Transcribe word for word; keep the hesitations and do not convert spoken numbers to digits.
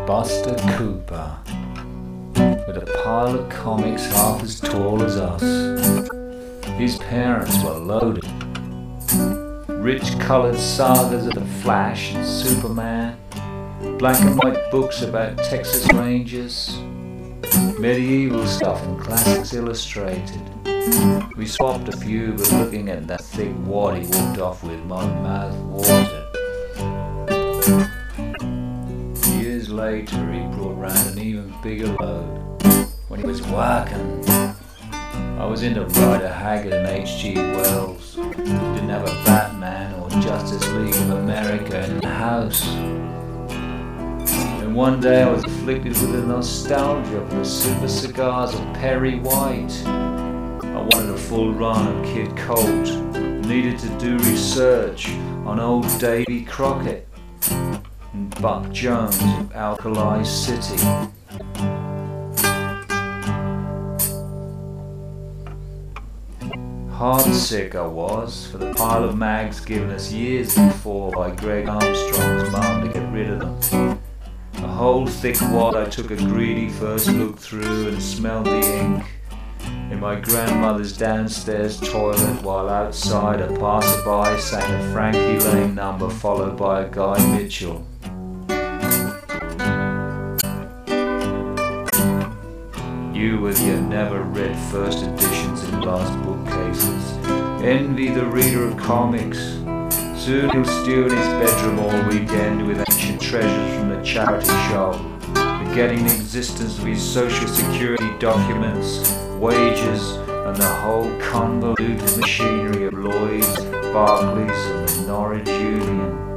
Buster Cooper, with a pile of comics half as tall as us. His parents were loaded. Rich coloured sagas of the Flash and Superman, black and white books about Texas Rangers, medieval stuff and classics illustrated. We swapped a few, but looking at that thick wad he walked off with, my mouth watered. Years later he brought round an even bigger load. When he was working, I was into Rider Haggard and H G Wells. Didn't have a Batman or Justice League of America in the house. And one day I was afflicted with the nostalgia for the super cigars of Perry White. I wanted a full run of Kid Colt. Needed to do research on old Davy Crockett and Buck Jones of Alkali City. Heartsick I was for the pile of mags given us years before by Greg Armstrong's mum to get rid of them. A whole thick wad I took a greedy first look through and smelled the ink in my grandmother's downstairs toilet, while outside a passerby sang a Frankie Lane number followed by a Guy Mitchell. You with your never read first editions in glass bookcases, envy the reader of comics. Soon he'll stew in his bedroom all weekend with ancient treasures from the charity shop, forgetting the existence of his social security documents, wages, and the whole convoluted machinery of Lloyd's, Barclays, and the Norwich Union.